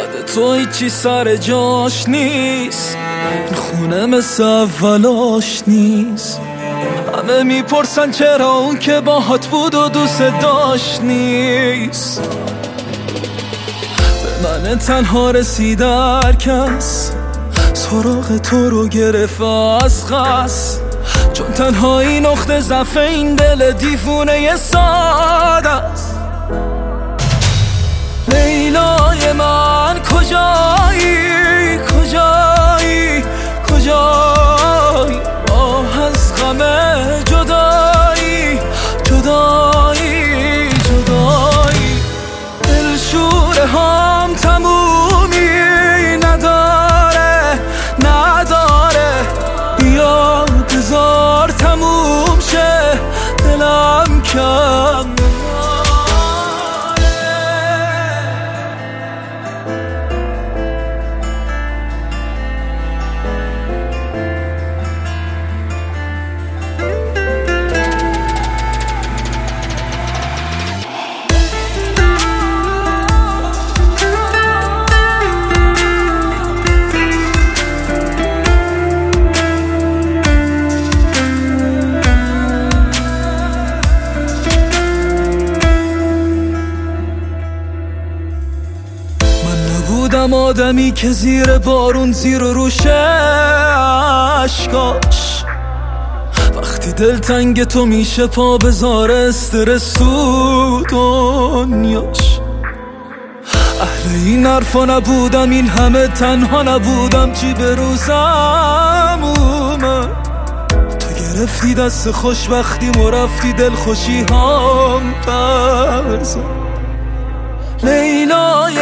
یاد تو هیچی سر جاش نیست، این خونه مثل اولاش نیست. همه میپرسن چرا اون که باهات بود و دوست داشت نیست. به من تنها رسید هر کس، سراغ تو رو گرفت از قصد، چون تنهایی نقطه ضعف این دل دیوونه ساده است. لیلای من کجایی کجایی کجایی، آه از غم جدایی جدایی جدایی. دلشوره هم تمومی نداره نداره، بیا بذار تموم شه دلم کم. بودم آدمی که زیر بارون زیر و روشه عشقاش، وقتی دلتنگ تو میشه پا بذار استرس تو دنیاش. اهل این حرفا نبودم، این همه تنها نبودم، چی به روزم اومد. تو گرفتی دست خوشبختیم و رفتی دل خوشی هم پرزد. لیلا